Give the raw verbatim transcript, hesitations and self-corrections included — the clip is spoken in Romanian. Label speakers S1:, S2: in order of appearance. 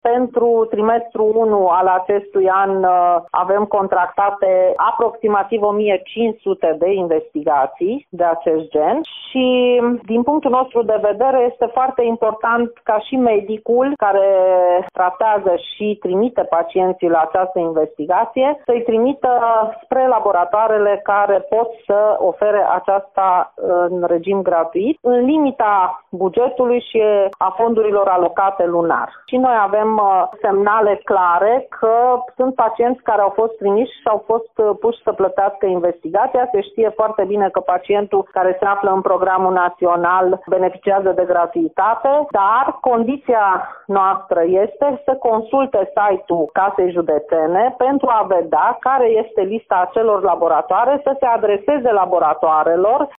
S1: Pentru trimestrul unu al acestui an avem contractate aproximativ o mie cinci sute de investigații de acest gen și din punctul nostru de vedere este foarte important ca și medicul care tratează și trimite pacienții la această investigație să-i trimită spre laboratoarele care pot să ofere aceasta în regim gratuit, în limita bugetului și a fondurilor alocate lunar. Și noi avem semnale clare că sunt pacienți care au fost trimiși și au fost puși să plătească investigația. Se știe foarte bine că pacientul care se află în programul național beneficiază de gratuitate, dar condiția noastră este să consulte site-ul Casei Județene pentru a vedea care este lista acelor laboratoare, să se adreseze laboratoarelor